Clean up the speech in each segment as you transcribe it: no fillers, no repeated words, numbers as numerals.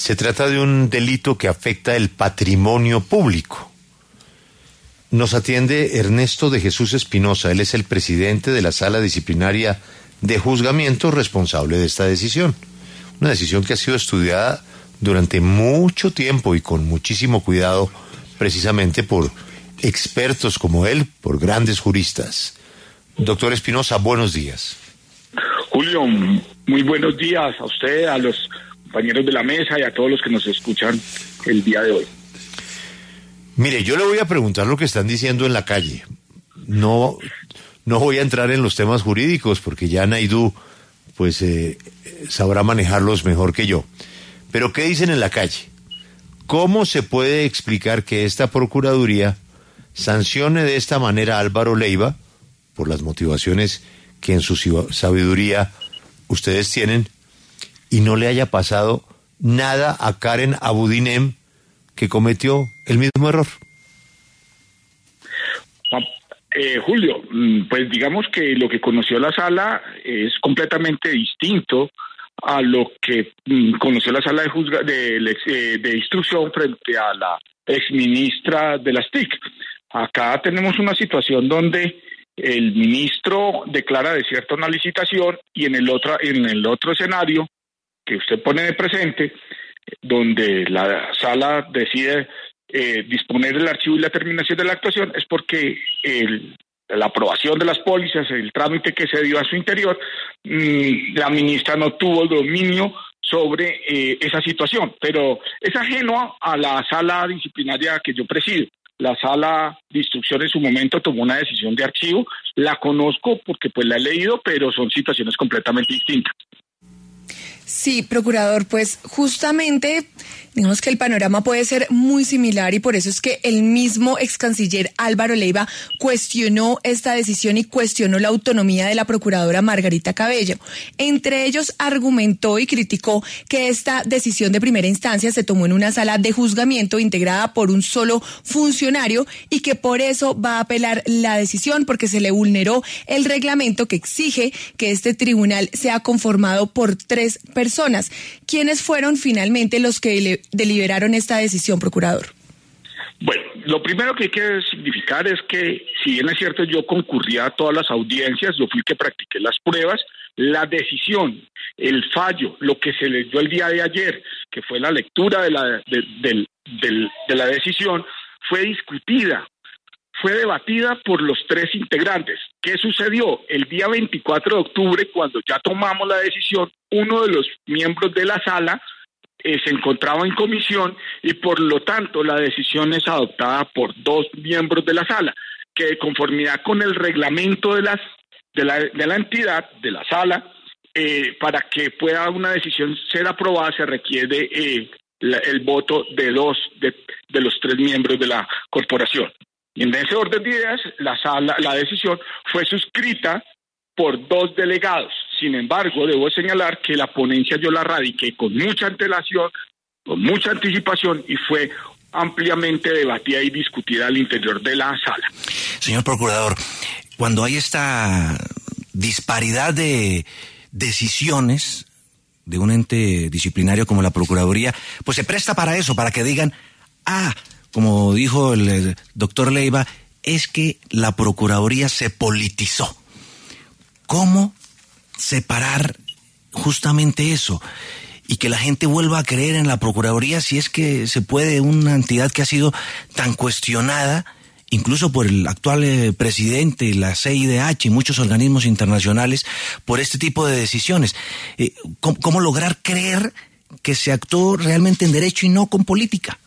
Se trata de un delito que afecta el patrimonio público. Nos atiende Ernesto de Jesús Espinosa. Él es el presidente de la Sala Disciplinaria de Juzgamiento responsable de esta decisión. Una decisión que ha sido estudiada durante mucho tiempo y con muchísimo cuidado, precisamente por expertos como él, por grandes juristas. Doctor Espinosa, buenos días. Julio, muy buenos días a usted, a los compañeros de la mesa y a todos los que nos escuchan el día de hoy. Mire, yo le voy a preguntar lo que están diciendo en la calle. No voy a entrar en los temas jurídicos porque ya Naidú pues sabrá manejarlos mejor que yo. Pero ¿qué dicen en la calle? ¿Cómo se puede explicar que esta Procuraduría sancione de esta manera a Álvaro Leiva por las motivaciones que en su sabiduría ustedes tienen y no le haya pasado nada a Karen Abudinem, que cometió el mismo error? Julio, pues digamos que lo que conoció la sala es completamente distinto a lo que conoció la sala de instrucción frente a la exministra de las TIC. Acá tenemos una situación donde el ministro declara desierto una licitación y en el otro escenario que usted pone de presente, donde la sala decide disponer el archivo y la terminación de la actuación, es porque la aprobación de las pólizas, el trámite que se dio a su interior, la ministra no tuvo el dominio sobre esa situación, pero es ajeno a la sala disciplinaria que yo presido. La sala de instrucción en su momento tomó una decisión de archivo, la conozco porque pues la he leído, pero son situaciones completamente distintas. Sí, procurador, pues justamente digamos que el panorama puede ser muy similar y por eso es que el mismo ex canciller Álvaro Leiva cuestionó esta decisión y cuestionó la autonomía de la procuradora Margarita Cabello. Entre ellos argumentó y criticó que esta decisión de primera instancia se tomó en una sala de juzgamiento integrada por un solo funcionario y que por eso va a apelar la decisión porque se le vulneró el reglamento que exige que este tribunal sea conformado por 3 personas. ¿Quiénes fueron finalmente los que deliberaron esta decisión, procurador? Bueno, lo primero que hay que significar es que, si bien es cierto, yo concurría a todas las audiencias, yo fui el que practiqué las pruebas, la decisión, el fallo, lo que se les dio el día de ayer, que fue la lectura de la decisión, fue discutida, fue debatida por los 3 integrantes. ¿Qué sucedió? El día 24 de octubre, cuando ya tomamos la decisión, uno de los miembros de la sala se encontraba en comisión y por lo tanto la decisión es adoptada por 2 miembros de la sala, que de conformidad con el reglamento de la entidad, de la sala, para que pueda una decisión ser aprobada se requiere el voto de 2 de los 3 miembros de la corporación. Y en ese orden de ideas, la decisión fue suscrita por 2 delegados. Sin embargo, debo señalar que la ponencia yo la radiqué con mucha antelación, con mucha anticipación y fue ampliamente debatida y discutida al interior de la sala. Señor procurador, cuando hay esta disparidad de decisiones de un ente disciplinario como la Procuraduría, pues se presta para eso, para que digan, como dijo el doctor Leiva, es que la Procuraduría se politizó. ¿Cómo separar justamente eso y que la gente vuelva a creer en la Procuraduría, si es que se puede, una entidad que ha sido tan cuestionada incluso por el actual presidente, la CIDH y muchos organismos internacionales por este tipo de decisiones? ¿Cómo lograr creer que se actuó realmente en derecho y no con política?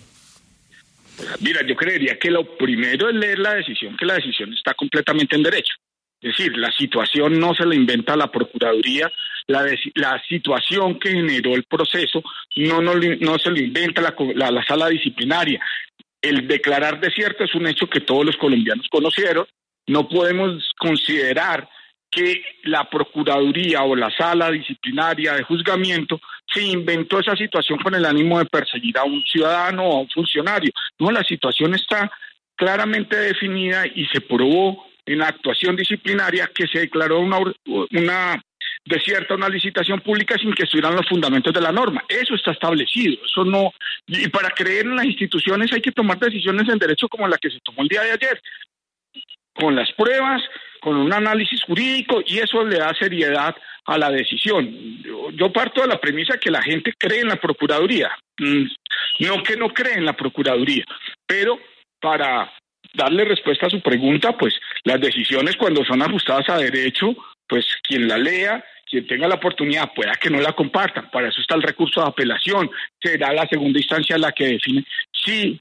Mira, yo creería que lo primero es leer la decisión, que la decisión está completamente en derecho. Es decir, la situación no se la inventa la Procuraduría, la situación que generó el proceso no se lo inventa la sala disciplinaria. El declarar desierto es un hecho que todos los colombianos conocieron. No podemos considerar que la Procuraduría o la sala disciplinaria de juzgamiento se inventó esa situación con el ánimo de perseguir a un ciudadano o a un funcionario. No, la situación está claramente definida y se probó en la actuación disciplinaria que se declaró una desierta una licitación pública sin que estuvieran los fundamentos de la norma. Eso está establecido, eso no. Y para creer en las instituciones hay que tomar decisiones en derecho como la que se tomó el día de ayer, con las pruebas, con un análisis jurídico, y eso le da seriedad a la decisión. Yo parto de la premisa que la gente cree en la Procuraduría, no que no cree en la Procuraduría, pero para darle respuesta a su pregunta, pues las decisiones cuando son ajustadas a derecho, pues quien la lea, quien tenga la oportunidad, pueda que no la compartan. Para eso está el recurso de apelación. Será la segunda instancia la que define si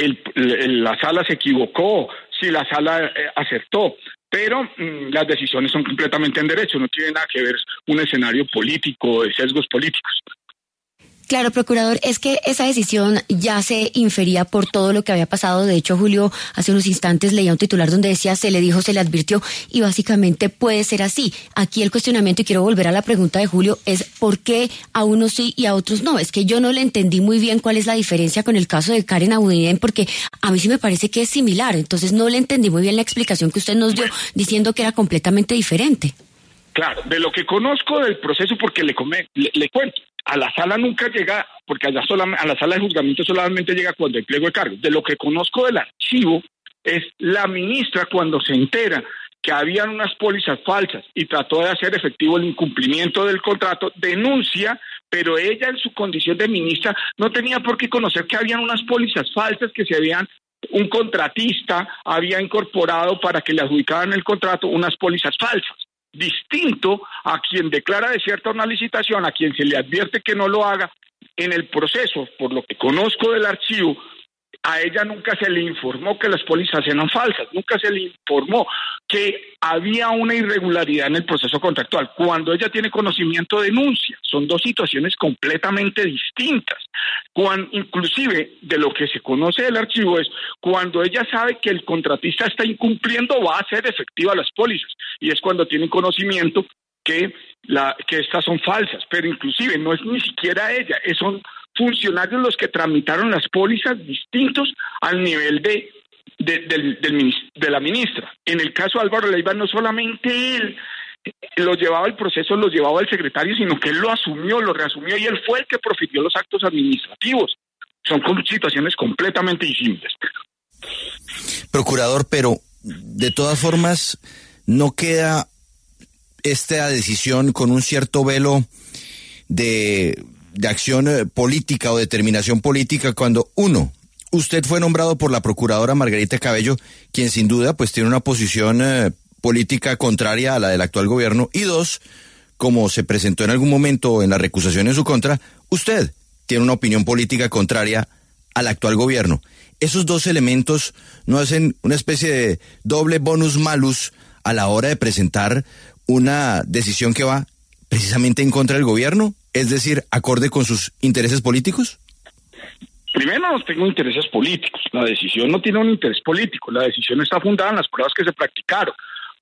la sala se equivocó, si la sala acertó. Pero las decisiones son completamente en derecho, no tiene nada que ver un escenario político, de sesgos políticos. Claro, procurador, es que esa decisión ya se infería por todo lo que había pasado. De hecho, Julio, hace unos instantes leía un titular donde decía, se le dijo, se le advirtió, y básicamente puede ser así. Aquí el cuestionamiento, y quiero volver a la pregunta de Julio, es ¿por qué a unos sí y a otros no? Es que yo no le entendí muy bien cuál es la diferencia con el caso de Karen Abudinen, porque a mí sí me parece que es similar. Entonces no le entendí muy bien la explicación que usted nos dio, diciendo que era completamente diferente. Claro, de lo que conozco del proceso, porque le cuento, a la sala nunca llega, porque a la sala de juzgamiento solamente llega cuando hay pliego de cargos. De lo que conozco del archivo, es la ministra cuando se entera que habían unas pólizas falsas y trató de hacer efectivo el incumplimiento del contrato, denuncia, pero ella en su condición de ministra no tenía por qué conocer que habían unas pólizas falsas que un contratista había incorporado para que le adjudicaran el contrato unas pólizas falsas. Distinto a quien declara desierta una licitación, a quien se le advierte que no lo haga. En el proceso, por lo que conozco del archivo, a ella nunca se le informó que las pólizas eran falsas, nunca se le informó que había una irregularidad en el proceso contractual. Cuando ella tiene conocimiento, denuncia. Son dos situaciones completamente distintas. Inclusive, de lo que se conoce del archivo es cuando ella sabe que el contratista está incumpliendo, va a hacer efectiva las pólizas. Y es cuando tiene conocimiento que estas son falsas. Pero inclusive no es ni siquiera ella, son funcionarios los que tramitaron las pólizas distintos al nivel de la ministra. En el caso de Álvaro Leiva, no solamente él lo llevaba el proceso, lo llevaba el secretario, sino que él lo asumió, lo reasumió, y él fue el que profirió los actos administrativos. Son situaciones completamente distintas. Procurador, pero de todas formas, ¿no queda esta decisión con un cierto velo de acción política o determinación política cuando, uno, usted fue nombrado por la procuradora Margarita Cabello, quien sin duda pues tiene una posición política contraria a la del actual gobierno, y dos, como se presentó en algún momento en la recusación en su contra, usted tiene una opinión política contraria al actual gobierno? ¿Esos dos elementos no hacen una especie de doble bonus malus a la hora de presentar una decisión que va precisamente en contra del gobierno? Es decir, acorde con sus intereses políticos. Primero, no tengo intereses políticos. La decisión no tiene un interés político. La decisión está fundada en las pruebas que se practicaron.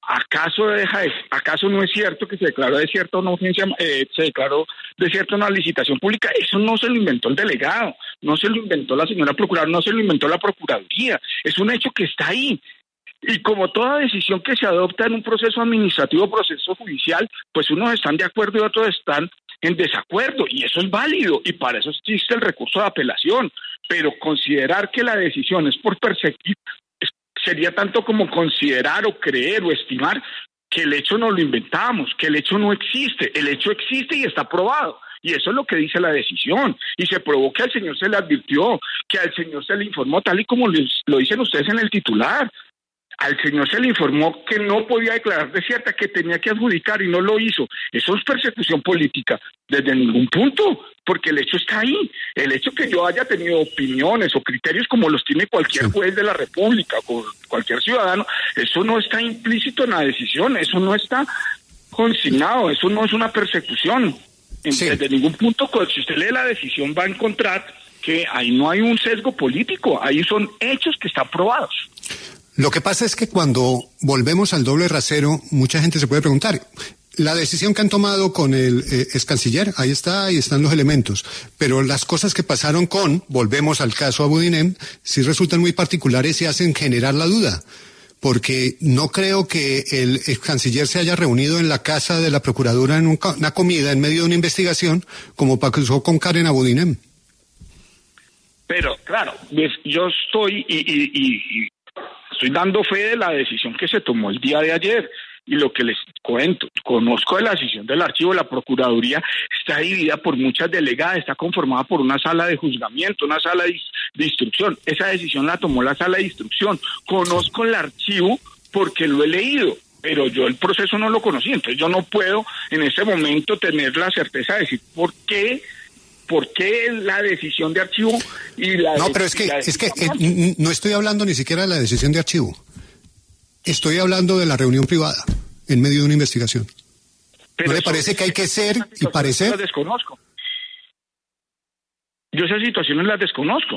¿Acaso no es cierto que se declaró desierta una ofensa, se declaró desierta una licitación pública? Eso no se lo inventó el delegado, no se lo inventó la señora procuradora, no se lo inventó la Procuraduría. Es un hecho que está ahí. Y como toda decisión que se adopta en un proceso administrativo o proceso judicial, pues unos están de acuerdo y otros están en desacuerdo, y eso es válido, y para eso existe el recurso de apelación. Pero considerar que la decisión es por perseguir sería tanto como considerar o creer o estimar que el hecho no lo inventamos, que el hecho no existe. El hecho existe y está probado. Y eso es lo que dice la decisión. Y se probó que al señor se le advirtió, que al señor se le informó, tal y como lo dicen ustedes en el titular. Al señor se le informó que no podía declarar desierta, que tenía que adjudicar, y no lo hizo. Eso es persecución política desde ningún punto, porque el hecho está ahí. El hecho que yo haya tenido opiniones o criterios como los tiene cualquier juez de la República o cualquier ciudadano, eso no está implícito en la decisión, eso no está consignado, eso no es una persecución. Desde ningún punto, si usted lee la decisión, va a encontrar que ahí no hay un sesgo político, ahí son hechos que están probados. Lo que pasa es que cuando volvemos al doble rasero, mucha gente se puede preguntar, la decisión que han tomado con el ex canciller, ahí están los elementos, pero las cosas que pasaron volvemos al caso Abudinen, sí resultan muy particulares y hacen generar la duda. porque no creo que el ex canciller se haya reunido en la casa de la Procuraduría en una comida en medio de una investigación, como pasó con Karen Abudinem. Pero, claro, yo estoy y estoy dando fe de la decisión que se tomó el día de ayer. Y lo que les cuento, conozco de la decisión del archivo, la Procuraduría está dividida por muchas delegadas, está conformada por una sala de juzgamiento, una sala de instrucción. Esa decisión la tomó la sala de instrucción. Conozco el archivo porque lo he leído, pero yo el proceso no lo conocí, entonces yo no puedo en ese momento tener la certeza de decir por qué la decisión de archivo y la... No, pero es que no estoy hablando ni siquiera de la decisión de archivo. Estoy hablando de la reunión privada en medio de una investigación. Pero ¿no le parece que hay que ser y parecer? Las desconozco. Yo esas situaciones las desconozco.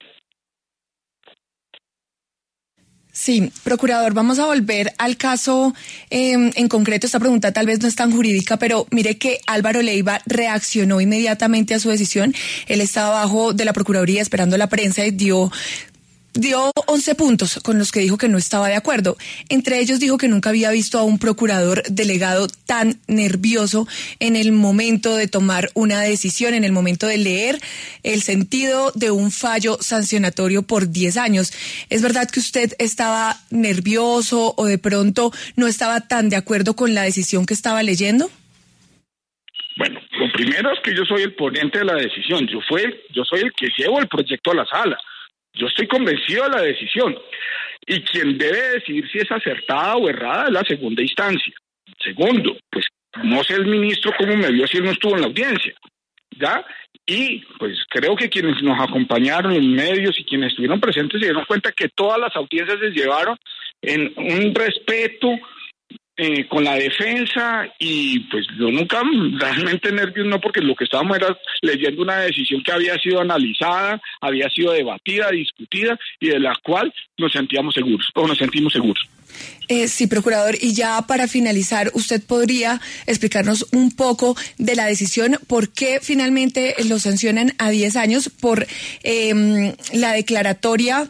Sí, procurador, vamos a volver al caso en concreto. Esta pregunta tal vez no es tan jurídica, pero mire que Álvaro Leiva reaccionó inmediatamente a su decisión. Él estaba abajo de la Procuraduría esperando la prensa y dio 11 puntos con los que dijo que no estaba de acuerdo. Entre ellos dijo que nunca había visto a un procurador delegado tan nervioso en el momento de tomar una decisión, en el momento de leer el sentido de un fallo sancionatorio por 10 años. ¿Es verdad que usted estaba nervioso o de pronto no estaba tan de acuerdo con la decisión que estaba leyendo? Bueno, lo primero es que yo soy el ponente de la decisión. Yo soy el que llevo el proyecto a la sala. Yo estoy convencido de la decisión y quien debe decidir si es acertada o errada es la segunda instancia. Segundo, pues no sé el ministro cómo me vio si él no estuvo en la audiencia, ¿ya? Y pues creo que quienes nos acompañaron en medios y quienes estuvieron presentes se dieron cuenta que todas las audiencias se llevaron en un respeto con la defensa y pues yo nunca realmente nervios no, porque lo que estábamos era leyendo una decisión que había sido analizada, había sido debatida, discutida y de la cual nos sentimos seguros. Sí, procurador, y ya para finalizar, ¿usted podría explicarnos un poco de la decisión? ¿Por qué finalmente lo sancionan a 10 años por la declaratoria,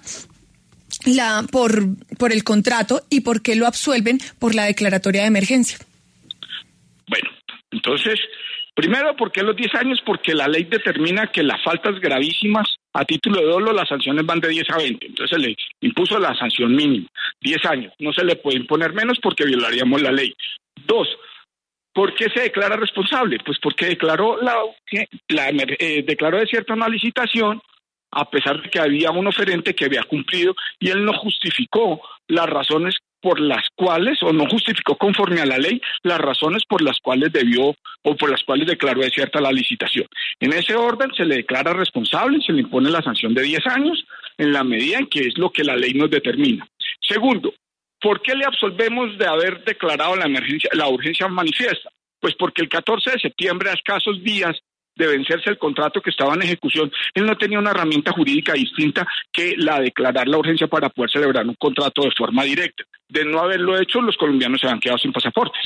por el contrato, y por qué lo absuelven por la declaratoria de emergencia? Bueno, entonces, primero, ¿por qué los 10 años? Porque la ley determina que las faltas gravísimas a título de dolo, las sanciones van de 10 a 20. Entonces se le impuso la sanción mínima, 10 años. No se le puede imponer menos porque violaríamos la ley. 2, ¿por qué se declara responsable? Pues porque declaró declaró desierto una licitación, a pesar de que había un oferente que había cumplido y él no justificó las razones por las cuales, o no justificó conforme a la ley, las razones por las cuales debió o por las cuales declaró desierta la licitación. En ese orden se le declara responsable y se le impone la sanción de 10 años en la medida en que es lo que la ley nos determina. Segundo, ¿por qué le absolvemos de haber declarado la urgencia manifiesta? Pues porque el 14 de septiembre, a escasos días de vencerse el contrato que estaba en ejecución, él no tenía una herramienta jurídica distinta que la de declarar la urgencia para poder celebrar un contrato de forma directa. De no haberlo hecho, los colombianos se han quedado sin pasaportes.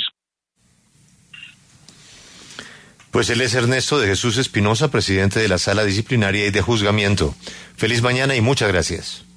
Pues él es Ernesto de Jesús Espinosa, presidente de la Sala Disciplinaria y de Juzgamiento. Feliz mañana y muchas gracias.